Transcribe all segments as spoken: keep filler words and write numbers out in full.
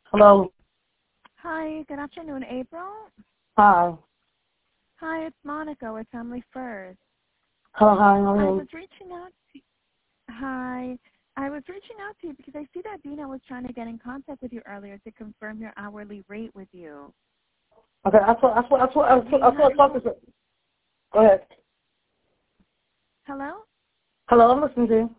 Hello. Hi, good afternoon, April. Hi. Hi, it's Monica with Family First. Hello, hi, how are I you? was reaching out to Hi. I was reaching out to you because I see that Dina was trying to get in contact with you earlier to confirm your hourly rate with you. Okay, I thought, I thought, I thought, I Do thought, you I thought, have I thought this. Go ahead. Hello? Hello, I'm listening to you.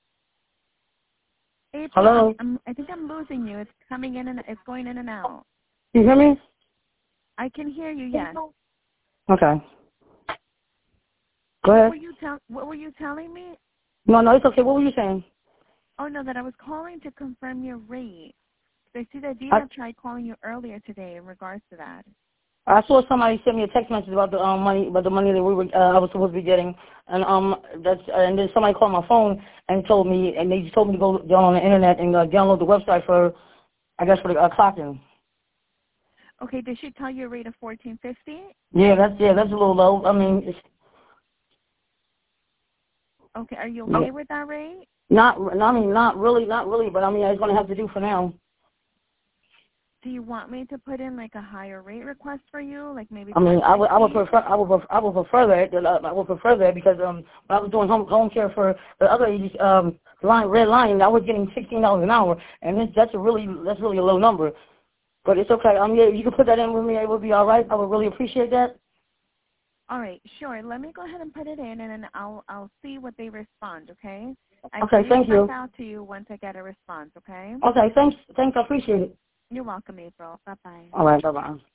April, I'm, Hello. I'm I think I'm losing you. It's coming in and it's going in and out. Can you hear me? I can hear you, yes. Okay. Go What ahead. were you tell what were you telling me? No, no, it's okay. What were you saying? Oh no, that I was calling to confirm your rate. I see that I Dina tried calling you earlier today in regards to that. I saw somebody send me a text message about the um money, about the money that we were, uh, I was supposed to be getting, and um that's and then somebody called my phone and told me, and they told me to go down on the internet and uh, download the website for, I guess for the uh, clocking. Okay, did she tell you a rate of fourteen fifty? Yeah, that's yeah, that's a little low. I mean, it's Okay, are you yeah. okay with that rate? Not, I mean, not really, not really, but I mean, it's going to have to do for now. Do you want me to put in like a higher rate request for you, like maybe I for mean, I would, I would sixteen? prefer, I would, pref- I would prefer that. uh, I would prefer that because um, when I was doing home home care for the other agency, um, line red line, I was getting sixteen dollars an hour, and this, that's a really, that's really a low number. But it's okay. Um, yeah, if you can put that in with me, it would be all right. I would really appreciate that. All right, sure. Let me go ahead and put it in, and then I'll I'll see what they respond. Okay? I can Okay, reach thank back you. out to you once I get a response. Okay? Okay, thanks, thanks, I appreciate it. You're welcome, April. Bye bye. All right, bye bye.